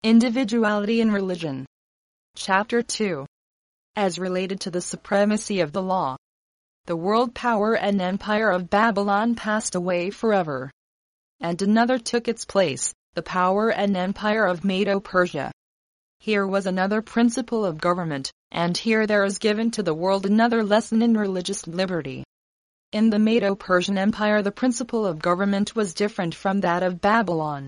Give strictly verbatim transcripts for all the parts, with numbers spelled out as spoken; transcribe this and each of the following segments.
Individuality in Religion. Chapter two. As related to the supremacy of the law. The world power and empire of Babylon passed away forever. And another took its place, the power and empire of Medo-Persia. Here was another principle of government, and here there is given to the world another lesson in religious liberty. In the Medo-Persian Empire the principle of government was different from that of Babylon.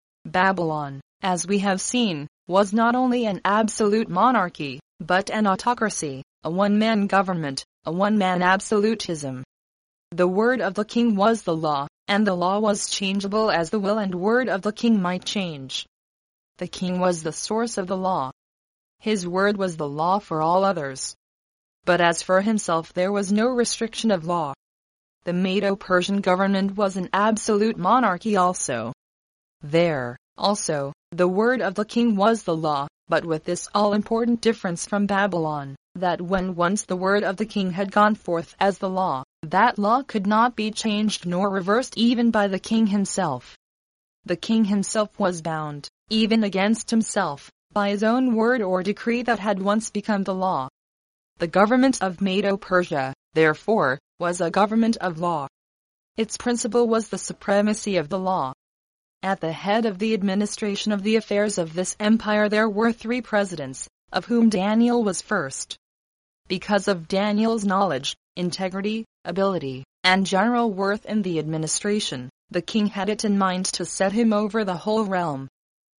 Babylon, as we have seen, was not only an absolute monarchy, but an autocracy, a one-man government, a one-man absolutism. The word of the king was the law, and the law was changeable as the will and word of the king might change. The king was the source of the law. His word was the law for all others. But as for himself there was no restriction of law. The Medo-Persian government was an absolute monarchy also. There, also, the word of the king was the law, but with this all-important difference from Babylon, that when once the word of the king had gone forth as the law, that law could not be changed nor reversed even by the king himself. The king himself was bound, even against himself, by his own word or decree that had once become the law. The government of Medo-Persia, therefore, was a government of law. Its principle was the supremacy of the law. At the head of the administration of the affairs of this empire there were three presidents, of whom Daniel was first. Because of Daniel's knowledge, integrity, ability, and general worth in the administration, the king had it in mind to set him over the whole realm.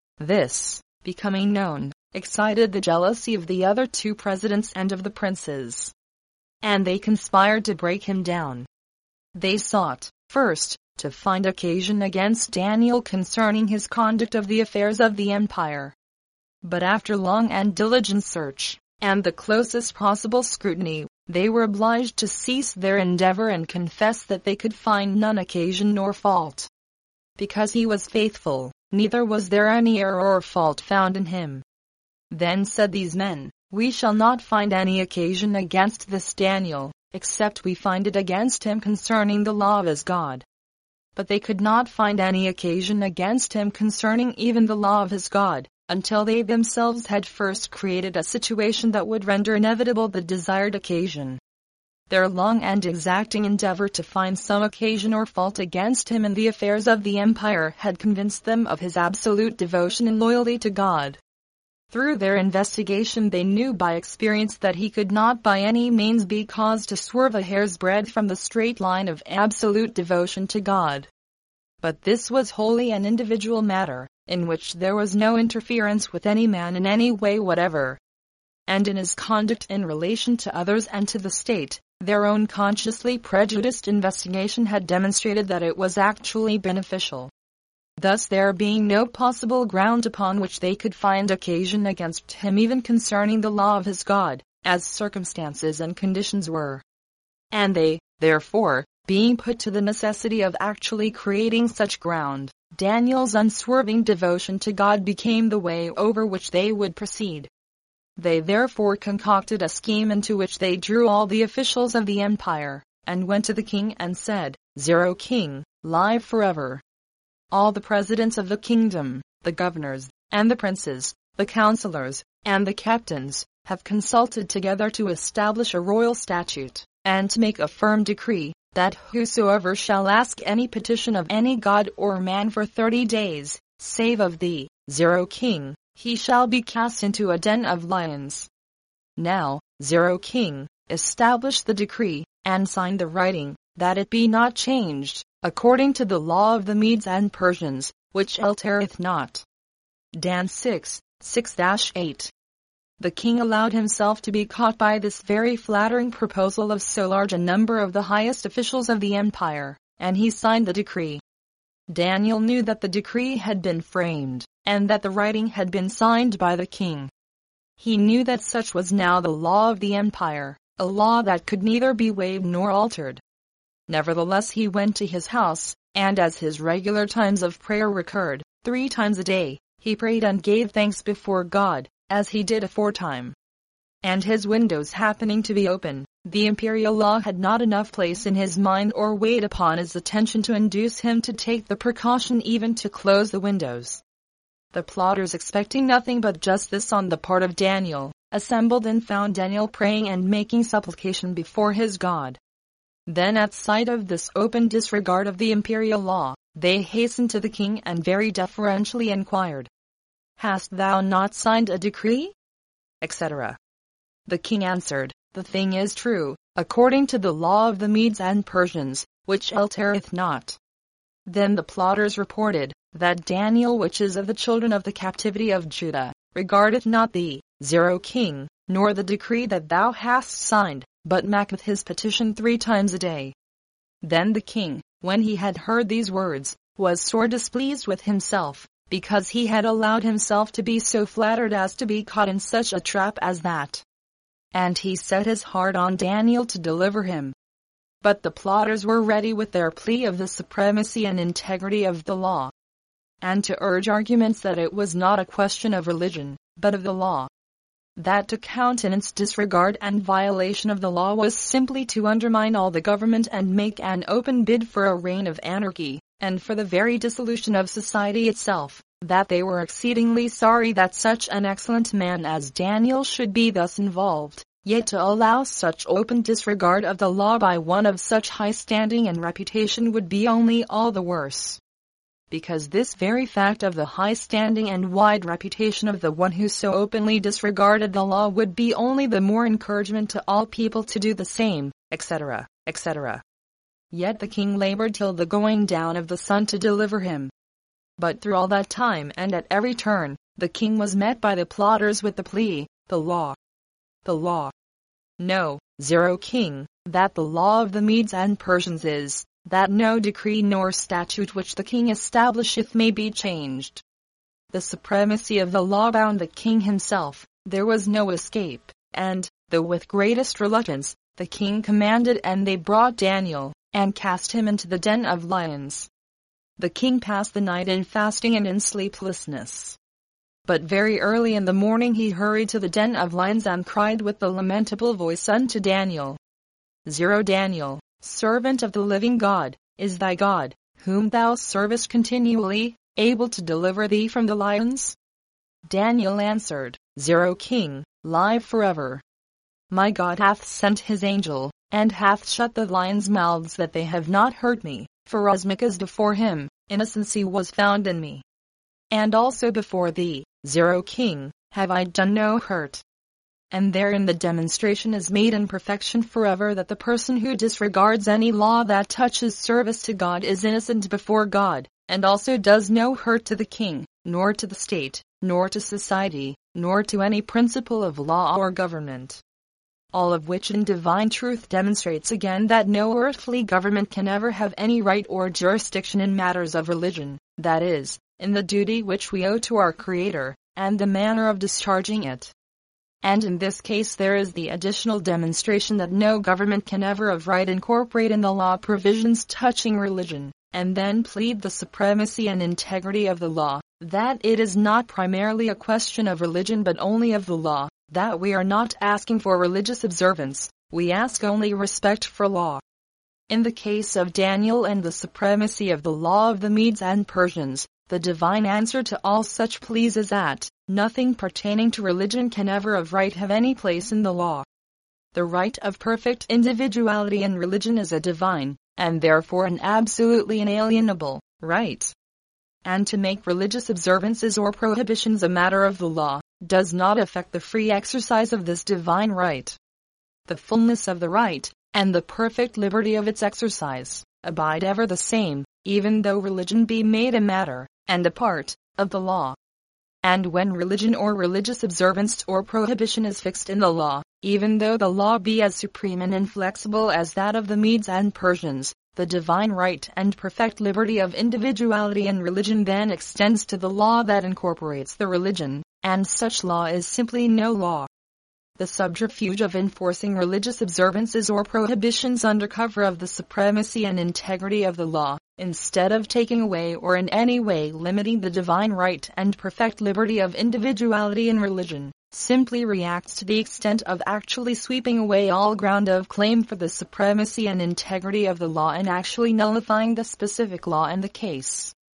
This, becoming known, excited the jealousy of the other two presidents and of the princes. And they conspired to break him down. They sought, first, to find occasion against Daniel concerning his conduct of the affairs of the empire. But after long and diligent search, and the closest possible scrutiny, they were obliged to cease their endeavor and confess that they could find none occasion nor fault. Because he was faithful, neither was there any error or fault found in him. Then said these men, "We shall not find any occasion against this Daniel, except we find it against him concerning the law of his God." But they could not find any occasion against him concerning even the law of his God, until they themselves had first created a situation that would render inevitable the desired occasion. Their long and exacting endeavor to find some occasion or fault against him in the affairs of the empire had convinced them of his absolute devotion and loyalty to God. Through their investigation they knew by experience that he could not by any means be caused to swerve a hair's breadth from the straight line of absolute devotion to God. But this was wholly an individual matter, in which there was no interference with any man in any way whatever. And in his conduct in relation to others and to the state, their own consciously prejudiced investigation had demonstrated that it was actually beneficial. Thus there being no possible ground upon which they could find occasion against him even concerning the law of his God, as circumstances and conditions were. And they, therefore, being put to the necessity of actually creating such ground, Daniel's unswerving devotion to God became the way over which they would proceed. They therefore concocted a scheme into which they drew all the officials of the empire, and went to the king and said, "Zero king, live forever. All the presidents of the kingdom, the governors, and the princes, the counselors, and the captains, have consulted together to establish a royal statute, and to make a firm decree, that whosoever shall ask any petition of any god or man for thirty days, save of thee, Zero king, he shall be cast into a den of lions." Now, Zero king, establish the decree, and sign the writing, that it be not changed, according to the law of the Medes and Persians, which altereth not. Dan six, six to eight. The king allowed himself to be caught by this very flattering proposal of so large a number of the highest officials of the empire, and he signed the decree. Daniel knew that the decree had been framed, and that the writing had been signed by the king. He knew that such was now the law of the empire, a law that could neither be waived nor altered. Nevertheless he went to his house, and as his regular times of prayer recurred, three times a day, he prayed and gave thanks before God, as he did aforetime. And his windows happening to be open, the imperial law had not enough place in his mind or weight upon his attention to induce him to take the precaution even to close the windows. The plotters, expecting nothing but justice on the part of Daniel, assembled and found Daniel praying and making supplication before his God. Then, at sight of this open disregard of the imperial law, they hastened to the king and very deferentially inquired, "Hast thou not signed a decree?" et cetera. The king answered, "The thing is true, according to the law of the Medes and Persians, which altereth not." Then the plotters reported, that Daniel, which is of the children of the captivity of Judah, regardeth not thee, O king, nor the decree that thou hast signed, but maketh his petition three times a day. Then the king, when he had heard these words, was sore displeased with himself, because he had allowed himself to be so flattered as to be caught in such a trap as that. And he set his heart on Daniel to deliver him. But the plotters were ready with their plea of the supremacy and integrity of the law, and to urge arguments that it was not a question of religion, but of the law. That to countenance disregard and violation of the law was simply to undermine all the government and make an open bid for a reign of anarchy, and for the very dissolution of society itself, that they were exceedingly sorry that such an excellent man as Daniel should be thus involved, yet to allow such open disregard of the law by one of such high standing and reputation would be only all the worse. Because this very fact of the high standing and wide reputation of the one who so openly disregarded the law would be only the more encouragement to all people to do the same, et cetera, et cetera. Yet the king labored till the going down of the sun to deliver him. But through all that time and at every turn, the king was met by the plotters with the plea, "The law, the law." Know, O king, that the law of the Medes and Persians is, that no decree nor statute which the king establisheth may be changed. The supremacy of the law bound the king himself, there was no escape, and, though with greatest reluctance, the king commanded, and they brought Daniel, and cast him into the den of lions. The king passed the night in fasting and in sleeplessness. But very early in the morning he hurried to the den of lions and cried with a lamentable voice unto Daniel, O Daniel, servant of the living God, is thy God, whom thou servest continually, able to deliver thee from the lions? Daniel answered, O king, live forever. My God hath sent his angel, and hath shut the lions' mouths that they have not hurt me, forasmuch as before him, innocency was found in me. And also before thee, O king, have I done no hurt. And therein the demonstration is made in perfection forever that the person who disregards any law that touches service to God is innocent before God, and also does no hurt to the king, nor to the state, nor to society, nor to any principle of law or government. All of which in divine truth demonstrates again that no earthly government can ever have any right or jurisdiction in matters of religion, that is, in the duty which we owe to our Creator, and the manner of discharging it. And in this case there is the additional demonstration that no government can ever of right incorporate in the law provisions touching religion, and then plead the supremacy and integrity of the law, that it is not primarily a question of religion but only of the law, that we are not asking for religious observance, we ask only respect for law. In the case of Daniel and the supremacy of the law of the Medes and Persians, the divine answer to all such pleas is that nothing pertaining to religion can ever of right have any place in the law. The right of perfect individuality in religion is a divine, and therefore an absolutely inalienable, right. And to make religious observances or prohibitions a matter of the law, does not affect the free exercise of this divine right. The fullness of the right, and the perfect liberty of its exercise, abide ever the same, even though religion be made a matter, and a part, of the law. And when religion or religious observance or prohibition is fixed in the law, even though the law be as supreme and inflexible as that of the Medes and Persians, the divine right and perfect liberty of individuality in religion then extends to the law that incorporates the religion, and such law is simply no law. The subterfuge of enforcing religious observances or prohibitions under cover of the supremacy and integrity of the law, instead of taking away or in any way limiting the divine right and perfect liberty of individuality in religion, simply reacts to the extent of actually sweeping away all ground of claim for the supremacy and integrity of the law and actually nullifying the specific law in the case.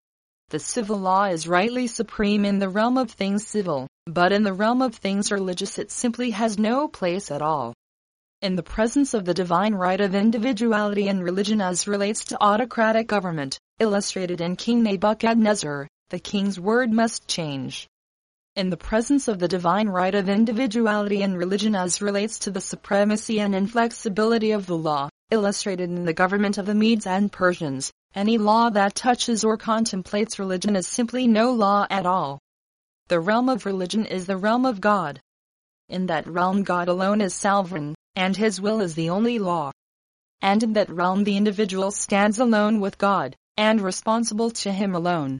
The civil law is rightly supreme in the realm of things civil, but in the realm of things religious it simply has no place at all. In the presence of the divine right of individuality and religion as relates to autocratic government, illustrated in King Nebuchadnezzar, the king's word must change. In the presence of the divine right of individuality and religion as relates to the supremacy and inflexibility of the law, illustrated in the government of the Medes and Persians, any law that touches or contemplates religion is simply no law at all. The realm of religion is the realm of God. In that realm God alone is sovereign, and His will is the only law. And in that realm the individual stands alone with God, and responsible to Him alone.